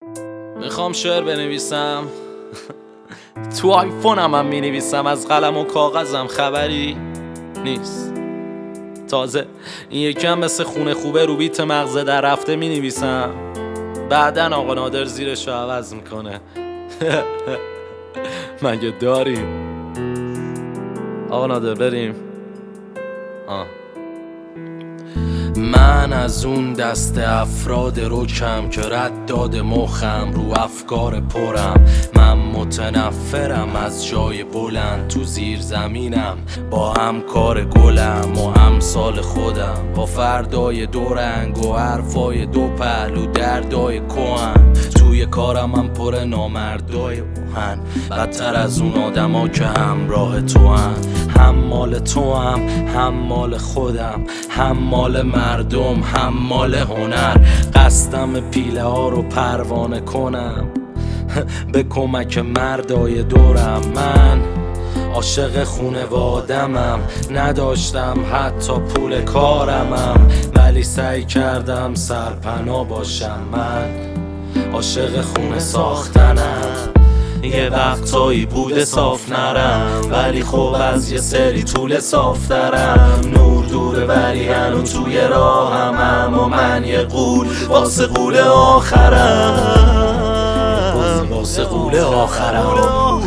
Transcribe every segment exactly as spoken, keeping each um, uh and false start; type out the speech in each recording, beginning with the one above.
میخوام شعر بنویسم تو آیفونم هم مینویسم، از قلم و کاغذم خبری نیست. تازه این یکی هم مثل خونه خوبه رو بیت مغزه در رفته مینویسم، بعدن آقا نادر زیرشو عوض میکنه. مگه داریم؟ آقا نادر بریم. آه. من از اون دست افراد رکم که رد داد مخم رو افکار پرم. من متنفرم از جای بلند تو زیر زمینم، با همکار گلم و امثال خودم، با فردای دو رنگ و حرفای دو پهلو دردای کهن. توی کارم من پر نامردای اوهن، بدتر از اون آدما که همراه تو هن. هم مال تو هم هم مال خودم، هم مال مردم هم مال هنر. قصدم پیله ها رو پروانه کنم به کمک مردای دورم. من عاشق خونوادمم، نداشتم حتی پول کارمم، ولی سعی کردم سرپناه باشم. من عاشق خونه ساختنم، یه وقتایی بوده صاف نرم، ولی خب از یه سری طول صاف دارم. نور دوره ولی هنو توی راهم، و من یه قول واسه قول آخرم، واسه قول آخرم.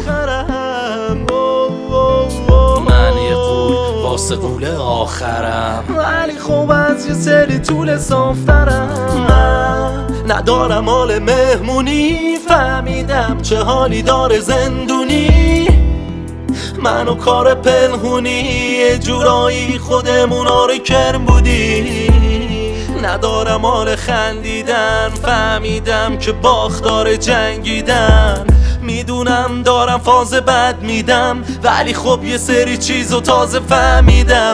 من یه قول واسه قول آخرم، ولی خب از یه سری طول صاف دارم. من ندارم حال مهمونی، فهمیدم چه حالی داره زندونی. منو کار پنهونی، یه جورایی خودمونا رو کرم بودی. ندارم حال خندیدن، فهمیدم که باختار جنگیدن. میدونم دارم فاز بد میدم، ولی خب یه سری چیزو تازه فهمیدم.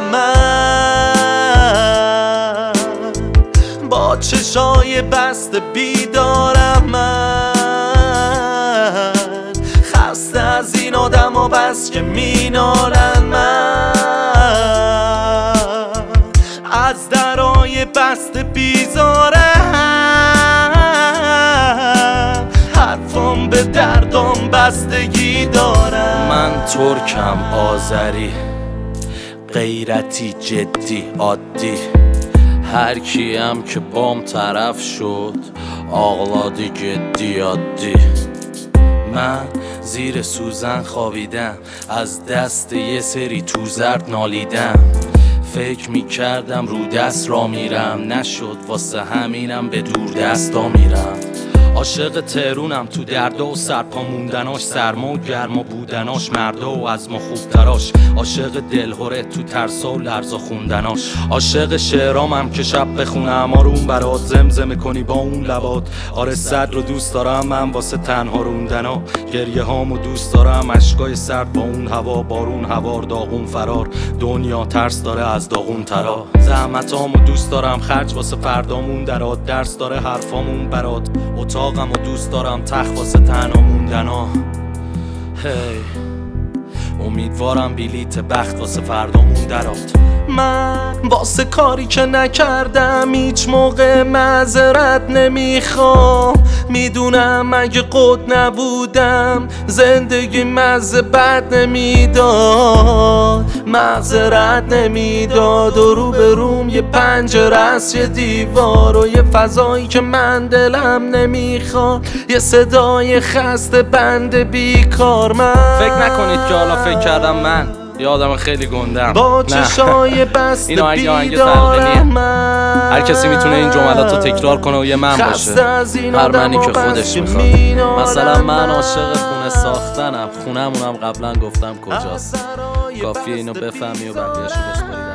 من با چشای بسته بیدارم، من خسته از این آدم ها بس که مینالن. من از درای بسته بیزارم، حرفم به دردم بستگی دارم. من ترکم، آذری، غیرتی، جدی، عادی. هر کیم که بام طرف شد آغلادی جدی عادی. من زیر سوزن خوابیدم، از دست یه سری تو زرد نالیدم. فکر میکردم رو دست را میرم، نشد واسه همینم به دور دستا میرم. عاشق تهرونم، تو دردا و سرپا موندناش، سرما و گرما بودناش، مردا و از ما خوب تراش. عاشق دلهوره، تو ترسا و لرزا خوندناش. عاشق شعرامم که شب بخونم آروم برات، زمزمه کنی با اون لبات. آره صد رو دوست دارم من واسه تنها روندنا، گریه هامو دوست دارم، اشکای سرد با اون هوا. بارون هوار، داغون فرار، دنیا ترس داره از داغون ترا. زحمتامو دوست دارم، خرج واسه فردامون درات. درس داره حرفامون برات، اتاقم و دوست دارم، تخت واسه تنها موندنا. هی امیدوارم بلیت بخت واسه فردامون درات. من واسه کاری که نکردم هیچ موقع معذرت نمیخوام. میدونم اگه قد نبودم زندگی مزه بد نمیداد، معذرت نمیداد. و رو به روم یه پنجره است، یه دیوار و یه فضایی که من دلم نمیخواد، یه صدای خسته بند بیکار. من فکر نکنید که حالا فکر کردم من یه آدم خیلی گندم، با چشای بسته بیدارم. هر کسی میتونه این جملات رو تکرار کنه و یه من باشه، هر منی که خودش میخواد. مثلا من عاشق خونه ساختنم، خونمونم قبلا گفتم کجاست، کافیه اینو بفهمی و بقیه‌شو بسپاری.